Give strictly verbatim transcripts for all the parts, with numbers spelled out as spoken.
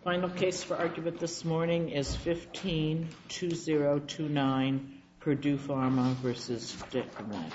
Final case for argument this morning is fifteen two zero two nine Purdue Pharma versus Dicramed.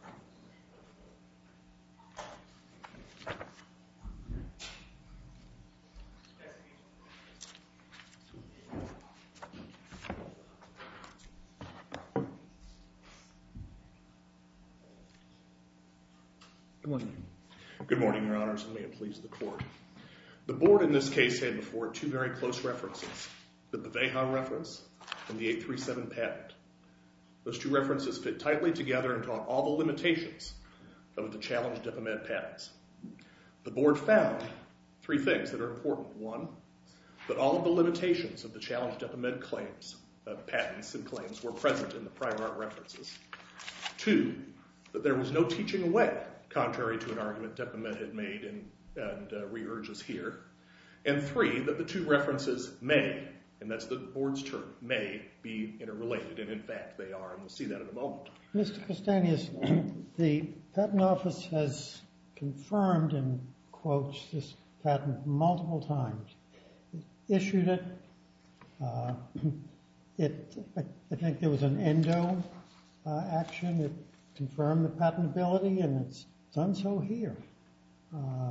Good morning. Good morning, Your Honors, and may it please the Court. The Board in this case had before it two very close references, the Beveja reference and the eight three seven patent. Those two references fit tightly together and taught all the limitations of the challenged Dipimed patents. The Board found three things that are important. One, that all of the limitations of the challenged Dipimed claims, uh, patents and claims were present in the prior art references. Two, that there was no teaching away, contrary to an argument Dipimed had made and, and uh, re-urges here. And three, that the two references may, and that's the Board's term, may be interrelated, and in fact they are, and we'll see that in a moment. Mister Castanis, the Patent Office has confirmed and quotes this patent multiple times. It issued it. Uh, it I, I think there was an endo uh, action. It confirmed the patentability, and it's done so here. Uh,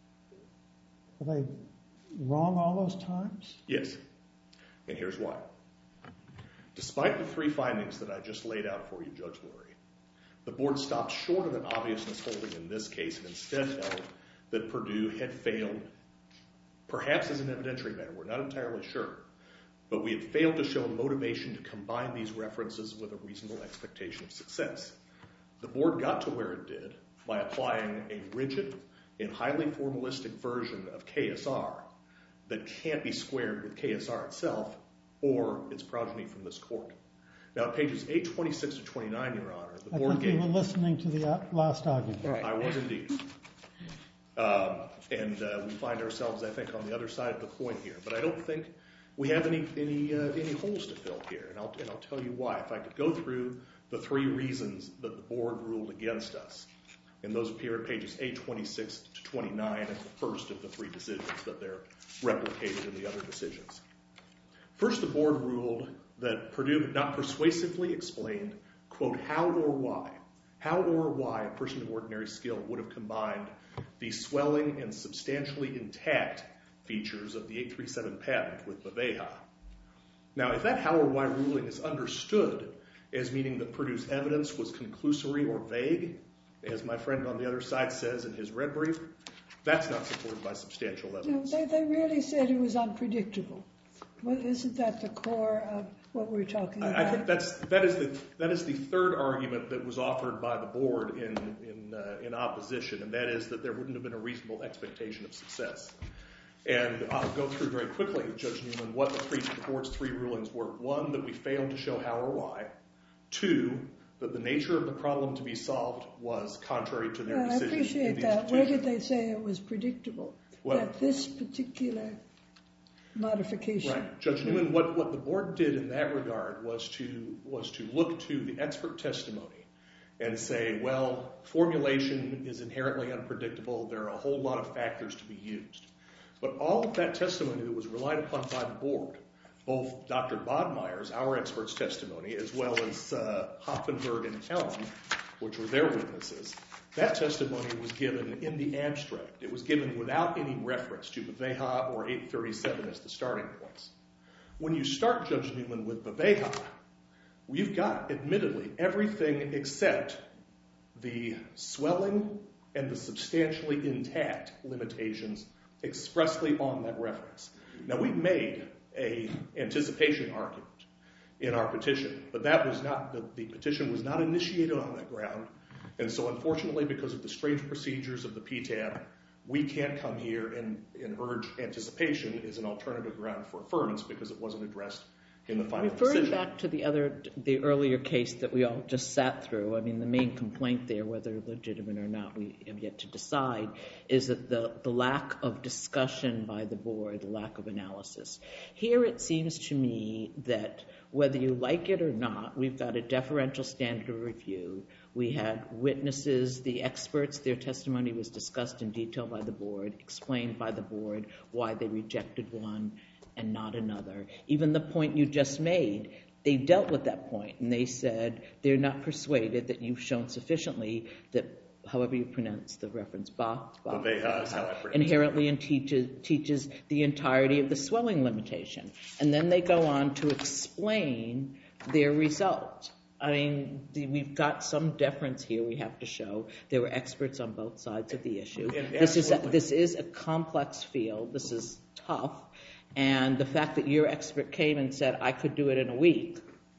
are they wrong all those times? Yes, and here's why. Despite the three findings that I just laid out for you, Judge Lurie, the Board stopped short of an obviousness holding in this case and instead held that Purdue had failed, perhaps as an evidentiary matter, we're not entirely sure, but we had failed to show motivation to combine these references with a reasonable expectation of success. The Board got to where it did by applying a rigid and highly formalistic version of K S R that can't be squared with K S R itself or its progeny from this court. Now, at pages eight twenty-six to twenty-nine, Your Honor, the I Board think gave... you were listening to the last argument. Right. I was indeed. Um, and uh, we find ourselves, I think, on the other side of the coin here. But I don't think we have any any uh, any holes to fill here, and I'll, and I'll tell you why. If I could go through the three reasons that the Board ruled against us, and those appear at pages eight twenty-six to twenty-nine as the first of the three decisions that they're replicated in the other decisions. First, the Board ruled that Purdue had not persuasively explained, quote, how or why, how or why a person of ordinary skill would have combined the swelling and substantially intact features of the eight three seven patent with Beveja. Now, if that how or why ruling is understood as meaning that Purdue's evidence was conclusory or vague, as my friend on the other side says in his red brief, that's not supported by substantial evidence. No, they, they really said it was unpredictable. Well, isn't that the core of what we're talking about? I, I think that's that is the that is the third argument that was offered by the Board in in uh, in opposition, and that is that there wouldn't have been a reasonable expectation of success. And I'll go through very quickly, Judge Newman, what the, three, the Board's three rulings were. One, that we failed to show how or why. Two, that the nature of the problem to be solved was contrary to their yeah, decision. I appreciate that. Where did they say it was predictable? Well, that this particular modification. Right. Judge Newman, what, what the Board did in that regard was to was to look to the expert testimony and say, well, formulation is inherently unpredictable. There are a whole lot of factors to be used. But all of that testimony that was relied upon by the Board, both Doctor Bodmeyer's, our expert's testimony, as well as uh, Hoffenberg and Helm, which were their witnesses, that testimony was given in the abstract. It was given without any reference to Beveja or eight thirty-seven as the starting points. When you start, Judge Newman, with Beveja, we've got, admittedly, everything except the swelling and the substantially intact limitations expressly on that reference. Now, we've made a anticipation argument in our petition, but that was not the, the petition was not initiated on that ground. And so, unfortunately, because of the strange procedures of the P T A B, we can't come here and, and urge anticipation as an alternative ground for affirmance because it wasn't addressed in the final Referring decision. back to the other, the earlier case that we all just sat through, I mean, the main complaint there, whether legitimate or not, we have yet to decide, is that the, the lack of discussion by the Board, the lack of analysis. Here it seems to me that whether you like it or not, we've got a deferential standard of review. We had witnesses, the experts, their testimony was discussed in detail by the board, explained by the board why they rejected one and not another. Even the point you just made, they dealt with that point, and they said they're not persuaded that you've shown sufficiently that, however you pronounce the reference, ba, ba, Baveja is how I pronounce it. inherently and teaches, teaches the entirety of the swelling limitation. And then they go on to explain their result. I mean, the, we've got some deference here we have to show. There were experts on both sides of the issue. This is, a, this is a complex field. This is tough. And the fact that your expert came and said, I could do it in a week,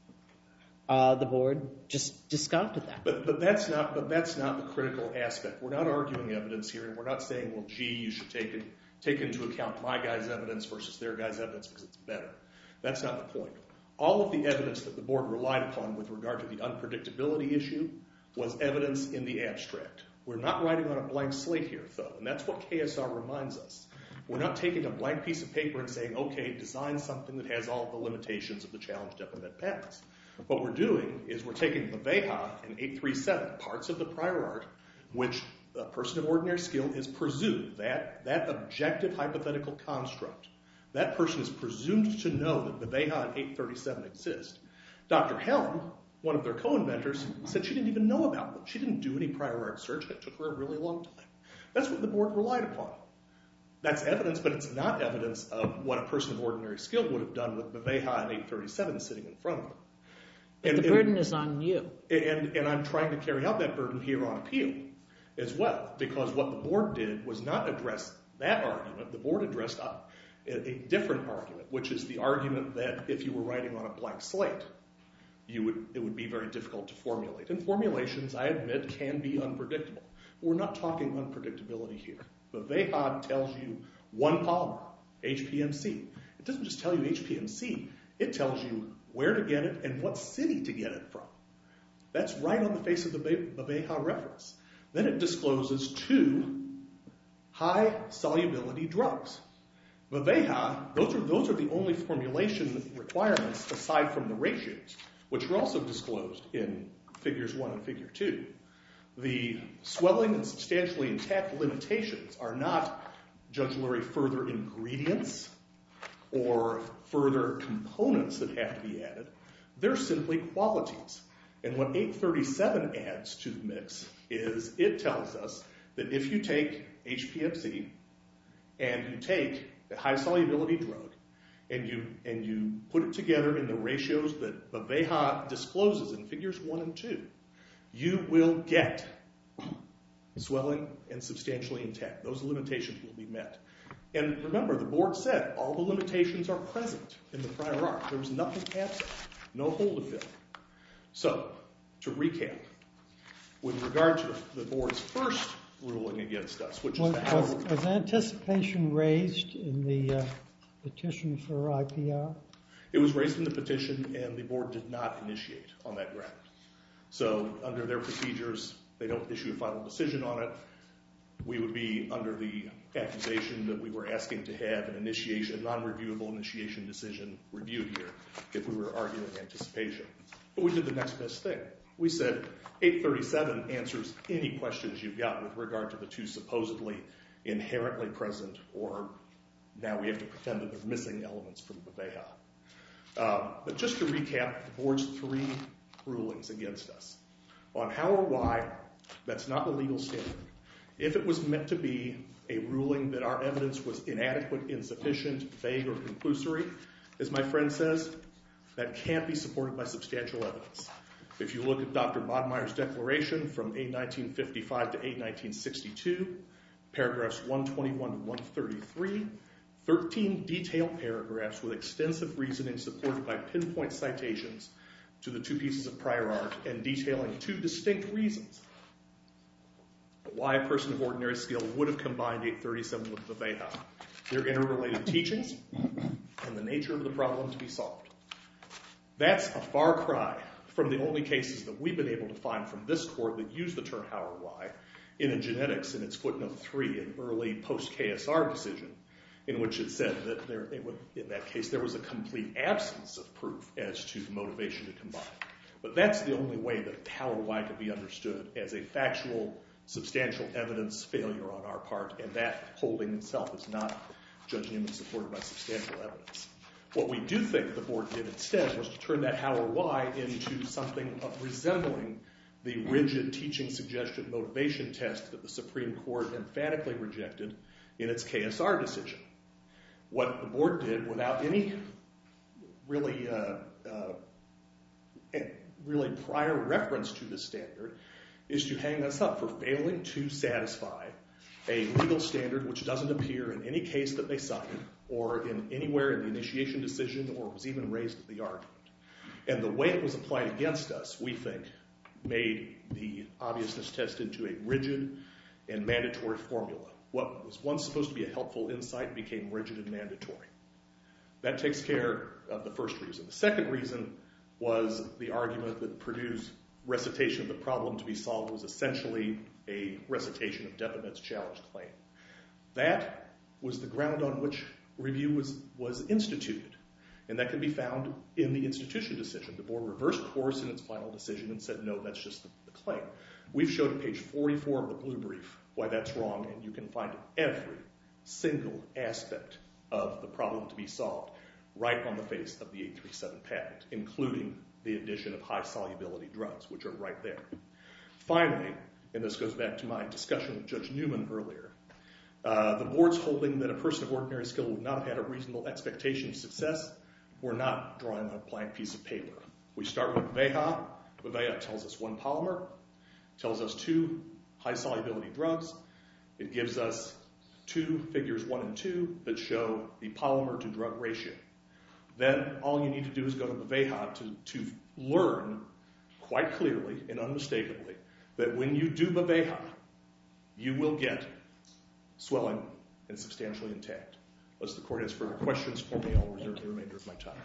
uh, the board just discounted that. But, but, that's not, but that's not the critical aspect. We're not arguing evidence here, and we're not saying, well, gee, you should take, in, take into account my guy's evidence versus their guy's evidence because it's better. That's not the point. All of the evidence that the board relied upon with regard to the unpredictability issue was evidence in the abstract. We're not writing on a blank slate here, though, and that's what K S R reminds us. We're not taking a blank piece of paper and saying, okay, design something that has all the limitations of the challenged epithet patents. What we're doing is we're taking the Baveja and eight three seven, parts of the prior art, which a person of ordinary skill is presumed, that, that objective hypothetical construct. That person is presumed to know that the Baveja and eight thirty-seven exist. Doctor Helm, one of their co-inventors, said she didn't even know about them. She didn't do any prior art search, and it took her a really long time. That's what the board relied upon. That's evidence, but it's not evidence of what a person of ordinary skill would have done with the Baveja and eight thirty-seven sitting in front of them. But and, the burden and, is on you. And, and I'm trying to carry out that burden here on appeal as well, because what the board did was not address that argument. The board addressed a, a different argument, which is the argument that if you were writing on a blank slate, you would, it would be very difficult to formulate. And formulations, I admit, can be unpredictable. We're not talking unpredictability here. The Baveja tells you one polymer, H P M C. It doesn't just tell you H P M C. It tells you where to get it and what city to get it from. That's right on the face of the Baveja reference. Then it discloses two high solubility drugs. Baveja, those are, those are the only formulation requirements aside from the ratios, which are also disclosed in figures one and figure two. The swelling and substantially intact limitations are not, Judge Lurie, further ingredients or further components that have to be added. They're simply qualities. And what eight thirty-seven adds to the mix is it tells us that if you take H P M C and you take a high solubility drug and you, and you put it together in the ratios that Baveja discloses in figures one and two, you will get swelling and substantially intact. Those limitations will be met. And remember, the board said all the limitations are present in the prior art. There was nothing absent, no hole to fill. So, to recap, with regard to the, the board's first ruling against us, which was, is the how... Was, was anticipation raised in the uh, petition for I P R? It was raised in the petition, and the board did not initiate on that ground. So, under their procedures, they don't issue a final decision on it. We would be under the accusation that we were asking to have an initiation, a non-reviewable initiation decision reviewed here if we were arguing anticipation. But we did the next best thing. We said eight thirty-seven answers any questions you've got with regard to the two supposedly inherently present, or now we have to pretend that they're missing elements from Baveja. Um, but just to recap, the board's three rulings against us. On how or why, that's not the legal standard. If it was meant to be a ruling that our evidence was inadequate, insufficient, vague, or conclusory, as my friend says, that can't be supported by substantial evidence. If you look at Doctor Bodmeyer's declaration from A nineteen fifty-five to A nineteen sixty-two, paragraphs one twenty-one to one thirty-three, thirteen detailed paragraphs with extensive reasoning supported by pinpoint citations to the two pieces of prior art and detailing two distinct reasons why a person of ordinary skill would have combined eight thirty-seven with Baveja, their interrelated teachings, and the nature of the problem to be solved. That's a far cry from the only cases that we've been able to find from this court that use the term how or why in a genetics in its footnote three, an early post-K S R decision, in which it said that there, it would, in that case there was a complete absence of proof as to motivation to combine. But that's the only way that how or why could be understood as a factual, substantial evidence failure on our part, and that holding itself is not, Judge Newman, supported by substantial evidence. What we do think the board did instead was to turn that how or why into something resembling the rigid teaching suggestion motivation test that the Supreme Court emphatically rejected in its K S R decision. What the board did, without any really, uh, uh, really prior reference to this standard, is to hang us up for failing to satisfy a legal standard which doesn't appear in any case that they cited or in anywhere in the initiation decision or was even raised at the argument. And the way it was applied against us, we think, made the obviousness test into a rigid and mandatory formula. What was once supposed to be a helpful insight became rigid and mandatory. That takes care of the first reason. The second reason was the argument that Purdue's recitation of the problem to be solved was essentially a recitation of Depamet's challenged claim. That was the ground on which review was, was instituted. And that can be found in the institution decision. The board reversed course in its final decision and said, no, that's just the, the claim. We've showed at page forty-four of the blue brief why that's wrong, and you can find every single aspect of the problem to be solved right on the face of the eight three seven patent, including the addition of high solubility drugs, which are right there. Finally, and this goes back to my discussion with Judge Newman earlier, uh, the board's holding that a person of ordinary skill would not have had a reasonable expectation of success. We're not drawing on a blank piece of paper. We start with Veha. Veha tells us one polymer, tells us two high solubility drugs. It gives us two figures one and two that show the polymer to drug ratio. Then all you need to do is go to Veha to, to learn quite clearly and unmistakably that when you do Veha, you will get swelling and substantially intact. Unless the court has further questions for me, I'll reserve the remainder of my time.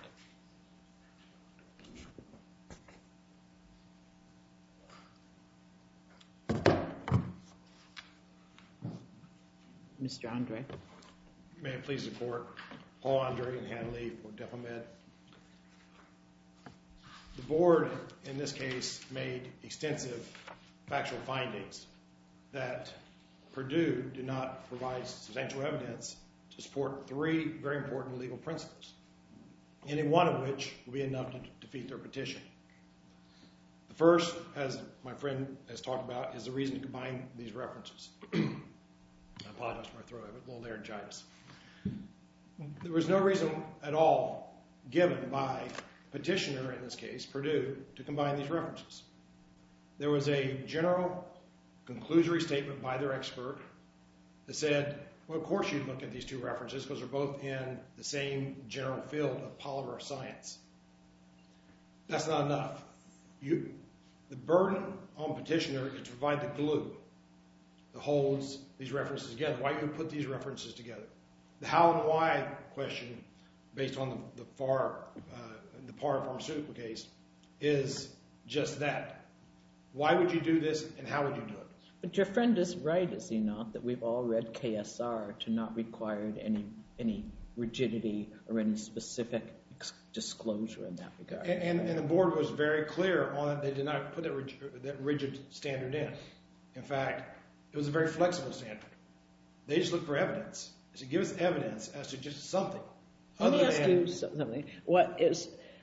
Mister Andre. May it please the court, Paul Andre and Hanley for Depamet. The board, in this case, made extensive factual findings that Purdue did not provide substantial evidence to support three very important legal principles, any one of which will be enough to defeat their petition. The first, as my friend has talked about, is the reason to combine these references. I apologize for my throat, I have a little laryngitis. There was no reason at all given by petitioner, in this case, Purdue, to combine these references. There was a general conclusory statement by their expert that said, well, of course you'd look at these two references because they're both in the same general field of polymer science. That's not enough. You, the burden on petitioner is to provide the glue that holds these references together. Why you would put these references together? The how and why question, based on the, the FAR, uh, the PAR pharmaceutical case, is just that. Why would you do this, and how would you do it? But your friend is right, is he not, that we've all read K S R to not require any any rigidity or any specific disclosure in that regard. And, and, and the board was very clear on it. They did not put that rigid, that rigid standard in. In fact, it was a very flexible standard. They just looked for evidence. So give us evidence as to just something. Let me other ask than, you something. What is,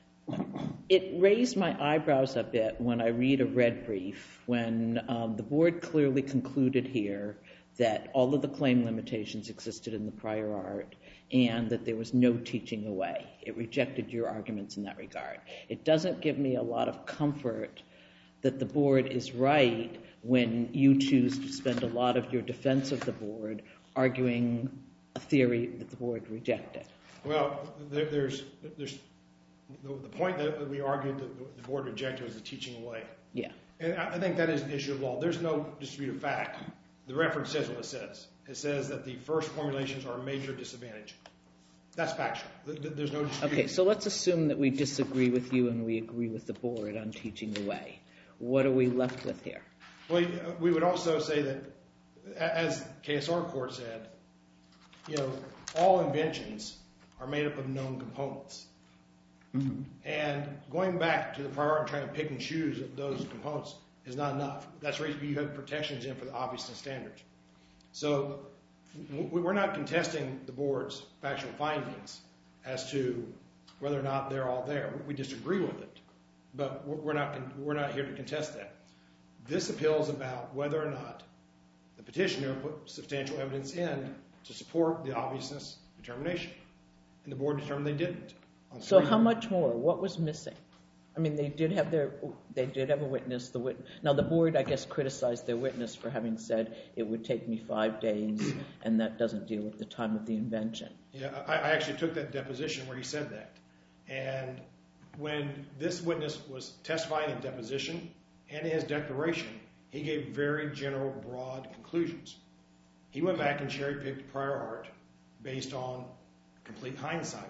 it raised my eyebrows a bit when I read a red brief, when um, the board clearly concluded here that all of the claim limitations existed in the prior art and that there was no teaching away. It rejected your arguments in that regard. It doesn't give me a lot of comfort that the board is right when you choose to spend a lot of your defense of the board arguing a theory that the board rejected. Well, there, there's, there's the, the point that we argued that the board rejected was the teaching away. Yeah. And I, I think that is an issue of law. There's no disputed fact. The reference says what it says. It says that the first formulations are a major disadvantage. That's factual. There's no dispute. Okay, so let's assume that we disagree with you and we agree with the board on teaching away. What are we left with here? Well, we would also say that, as K S R court said, you know, all inventions are made up of known components. Mm-hmm. And going back to the prior art and trying to pick and choose those components is not enough. That's the reason you have protections in for the obviousness standards. So we're not contesting the board's factual findings as to whether or not they're all there. We disagree with it, but we're not we're not here to contest that. This appeal is about whether or not the petitioner put substantial evidence in to support the obviousness determination, and the board determined they didn't. So how much more? What was missing? I mean, they did have their, they did have a witness. The wit- now the board, I guess, criticized their witness for having said it would take me five days, and that doesn't deal with the time of the invention. Yeah, I, I actually took that deposition where he said that, and when this witness was testifying in deposition and in his declaration, he gave very general, broad conclusions. He went back and cherry-picked prior art based on complete hindsight.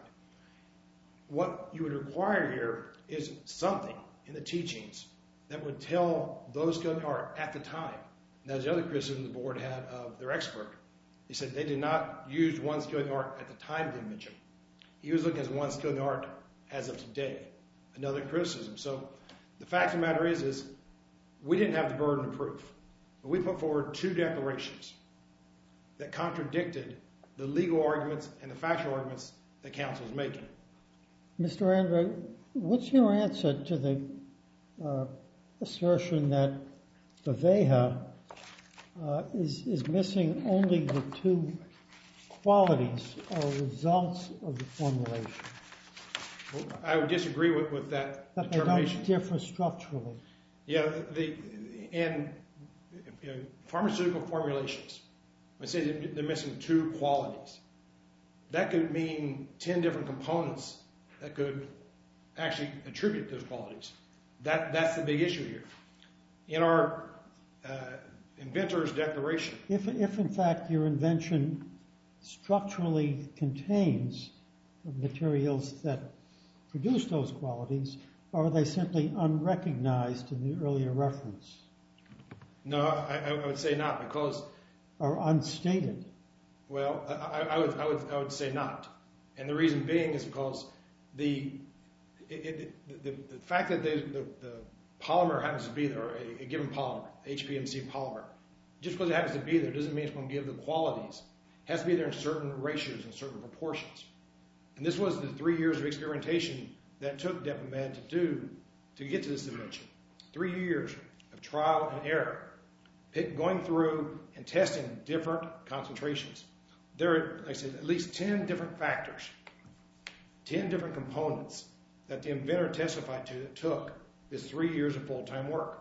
What you would require here is something in the teachings that would tell those skilled in the art at the time. And that's the other criticism the board had of their expert. He said they did not use one skilled in the art at the time of the invention. He was looking at one skilled in the art as of today. Another criticism. So the fact of the matter is, is we didn't have the burden of proof. But we put forward two declarations that contradicted the legal arguments and the factual arguments that counsel is making. Mister Andre, what's your answer to the uh, assertion that Viveha uh, is, is missing only the two qualities or results of the formulation? Well, I would disagree with, with that but determination. They don't differ structurally. Yeah, the, and you know, pharmaceutical formulations, I say they're missing two qualities. That could mean ten different components that could actually attribute those qualities. That that's the big issue here. In our uh, inventor's declaration, If, if in fact your invention structurally contains materials that produce those qualities, or are they simply unrecognized in the earlier reference? No, I, I would say not, because Or unstated? well, I, I would I would I would say not, and the reason being is because the it, it, the, the fact that they, the, the polymer happens to be there, or a, a given polymer, H P M C polymer, just because it happens to be there doesn't mean it's going to give the qualities. It has to be there in certain ratios and certain proportions. And this was the three years of experimentation that took Depomed to do to get to this invention. Three years of trial and error, pick, going through and testing different concentrations. There are, like I said, at least ten different factors, ten different components that the inventor testified to that took this three years of full-time work.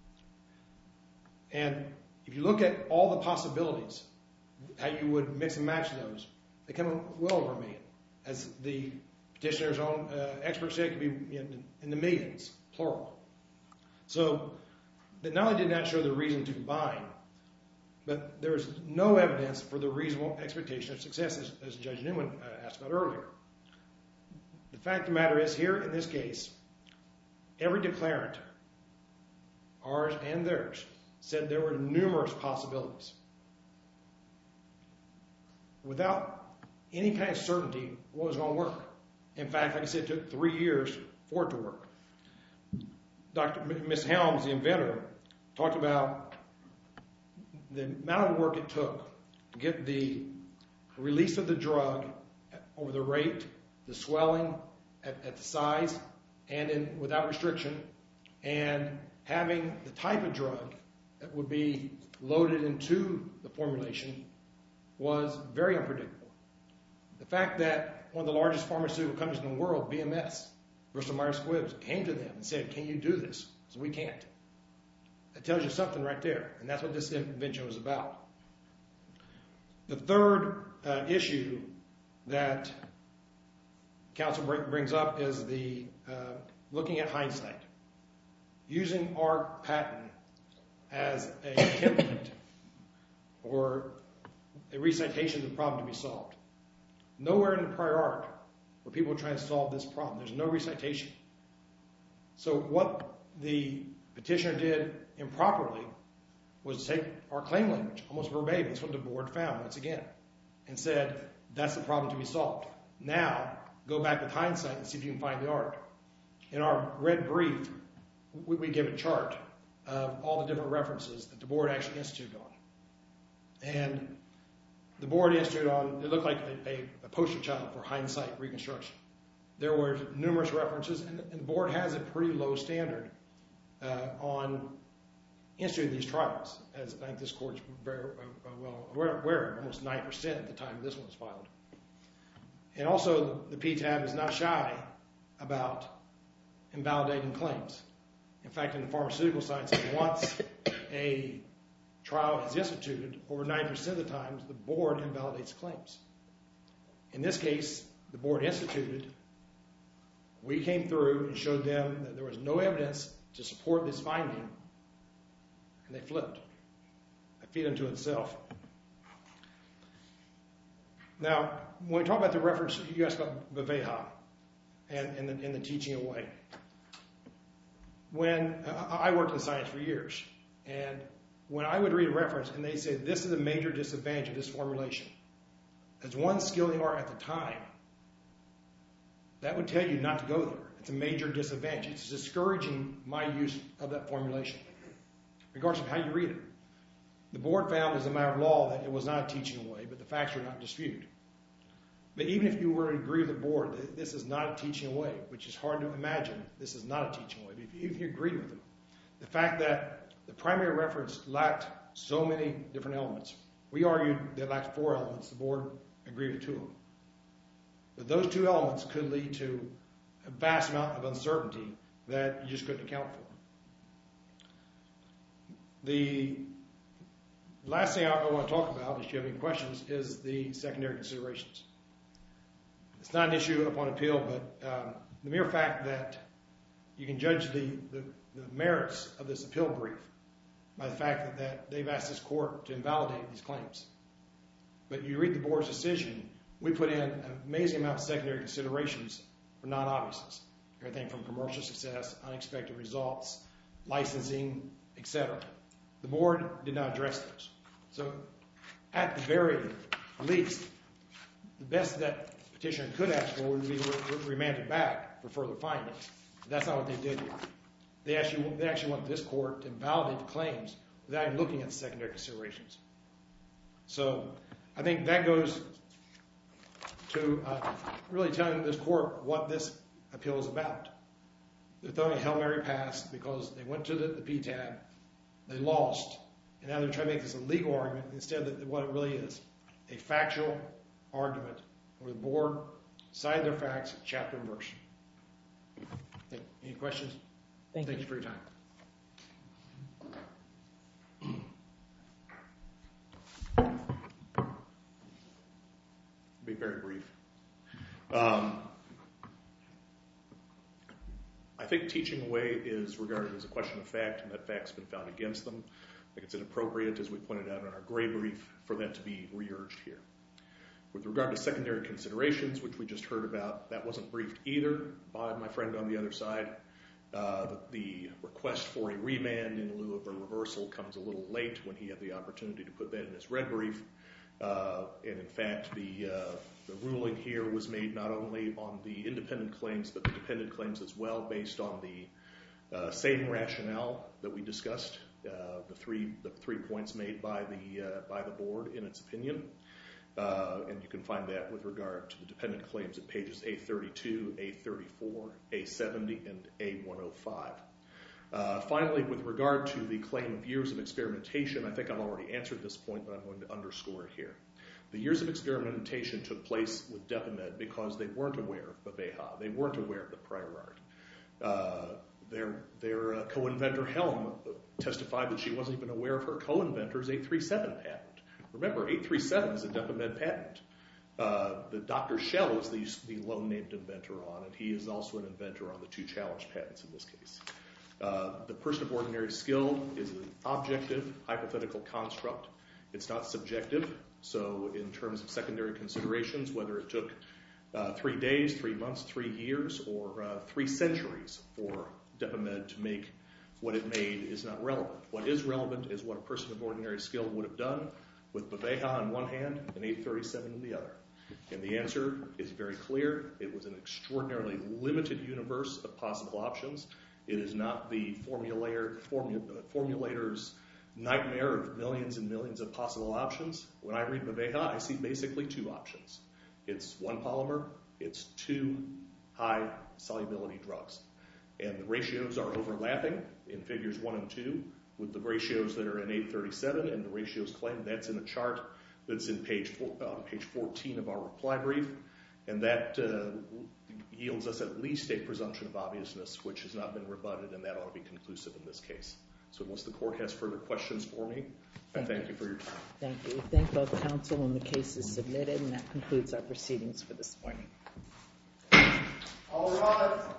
And if you look at all the possibilities, how you would mix and match those, they come well over a million. As the petitioner's own uh, expert said, it could be in, in the millions, plural. So that not only did not show the reason to combine, but there is no evidence for the reasonable expectation of success, as, as Judge Newman uh, asked about earlier. The fact of the matter is, here in this case, every declarant, ours and theirs, said there were numerous possibilities. Without any kind of certainty what was going to work. In fact, like I said, it took three years for it to work. Doctor Miss Helms, the inventor, talked about the amount of work it took to get the release of the drug over the rate, the swelling at, at the size, and in, without restriction, and having the type of drug that would be loaded into the formulation was very unpredictable. The fact that one of the largest pharmaceutical companies in the world, B M S, Bristol Myers Squibb, came to them and said, "Can you do this?" So we can't. That tells you something right there, and that's what this invention was about. The third uh, issue that counsel brings up is the uh, looking at hindsight, using our patent as a template or a recitation of the problem to be solved. Nowhere in the prior art were people trying to solve this problem. There's no recitation. So what the petitioner did improperly was take our claim language, almost verbatim. That's what the board found once again, and said that's the problem to be solved. Now go back with hindsight and see if you can find the art. In our red brief, we, we give a chart of all the different references that the board actually instituted on. And the board instituted on, it looked like a, a, a poster child for hindsight reconstruction. There were numerous references, and, and the board has a pretty low standard uh, on instituting these trials, as I think this court's very uh, well aware of, almost nine percent at the time this one was filed. And also, the P T A B is not shy about invalidating claims. In fact, in the pharmaceutical sciences, once a trial is instituted, over nine percent of the times, the board invalidates claims. In this case, the board instituted. We came through and showed them that there was no evidence to support this finding, and they flipped. It feed into itself. Now, when we talk about the reference, you asked about Beveha and, and, the, and the teaching away. When uh, I worked in science for years, and when I would read a reference and they say this is a major disadvantage of this formulation, as one skilled in the art at the time, that would tell you not to go there. It's a major disadvantage. It's discouraging my use of that formulation, regardless of how you read it. The board found as a matter of law that it was not a teaching away, but the facts were not disputed. But even if you were to agree with the board that this is not a teaching away, which is hard to imagine, this is not a teaching away, but if you, if you agree with them, the fact that the primary reference lacked so many different elements, we argued that it lacked four elements, the board agreed with two of them. But those two elements could lead to a vast amount of uncertainty that you just couldn't account for. The last thing I want to talk about, if you have any questions, is the secondary considerations. It's not an issue upon appeal, but um, the mere fact that you can judge the, the, the merits of this appeal brief by the fact that, that they've asked this court to invalidate these claims. But you read the board's decision, we put in an amazing amount of secondary considerations for non-obviousness. Everything from commercial success, unexpected results, licensing, et cetera. The board did not address those. So at the very least, the best that petitioner could ask for would be remanded back for further findings. That's not what they did here. They actually, they actually want this court to invalidate the claims without even looking at the secondary considerations. So I think that goes to uh, really telling this court what this appeal is about. They're throwing a Hail Mary pass because they went to the, the P T A B, they lost, and now they're trying to make this a legal argument instead of what it really is, a factual argument where the board cited their facts, chapter and verse. Any questions? Thank, Thank you. you for your time. Be very brief. Um, I think teaching away is regarded as a question of fact, and that fact's been found against them. I think it's inappropriate, as we pointed out in our gray brief, for that to be re-urged here. With regard to secondary considerations, which we just heard about, that wasn't briefed either by my friend on the other side. Uh, the, the request for a remand in lieu of a reversal comes a little late when he had the opportunity to put that in his red brief. Uh, and in fact, the, uh, the ruling here was made not only on the independent claims, but the dependent claims as well, based on the uh, same rationale that we discussed, uh, the three the three points made by the uh, by the board in its opinion. Uh, and you can find that with regard to the dependent claims at pages A thirty-two, A thirty-four, A seventy, and A one oh five. Uh, finally, with regard to the claim of years of experimentation, I think I've already answered this point, but I'm going to underscore it here. The years of experimentation took place with Depamed because they weren't aware of Beveha. They weren't aware of the prior art. Uh, their their uh, co-inventor Helm testified that she wasn't even aware of her co-inventor's eight thirty-seven patent. Remember, eight thirty-seven is a Depamed patent. Uh, the Doctor Shell is the, the lone named inventor on, and he is also an inventor on the two challenged patents in this case. Uh, the person of ordinary skill is an objective, hypothetical construct. It's not subjective. So in terms of secondary considerations, whether it took uh, three days, three months, three years, or uh, three centuries for Depamed to make what it made is not relevant. What is relevant is what a person of ordinary skill would have done with Beveha on one hand and eight thirty-seven in the other. And the answer is very clear. It was an extraordinarily limited universe of possible options. It is not the formulator, formu, uh, formulator's nightmare of millions and millions of possible options. When I read Maveja, I see basically two options. It's one polymer, it's two high solubility drugs. And the ratios are overlapping in figures one and two with the ratios that are in eight thirty-seven and the ratios claimed. That's in a chart that's in page four, uh, page fourteen of our reply brief. And that uh, yields us at least a presumption of obviousness, which has not been rebutted, and that ought to be conclusive in this case. So unless the court has further questions for me, I thank you for your time. Thank you. We thank both counsel, and the case is submitted, and that concludes our proceedings for this morning. All rise.